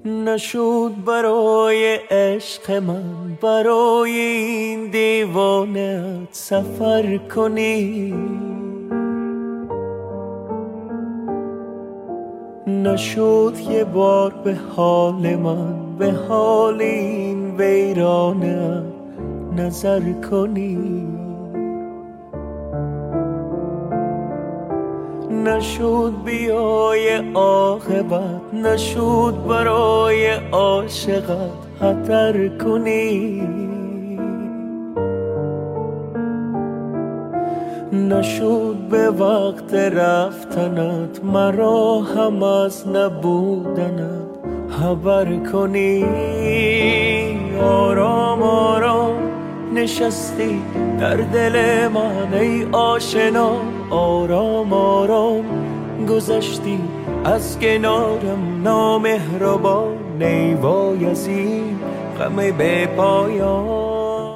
نشد برای عشق من برای این دیوانه سفر کنی، نشد یه بار به حال من به حال این ویرانه نظر کنی، نشد بیای عاقبت نشد برای عاشقت خطر کنی، نشد به وقت رفتنت مرا هم از نبودنت خبر کنی. آرام آرام نشستی در دل من ای آشنا، آرام آرام گذشتی از کنارم نامهربان، ای وای از این غم به پایان.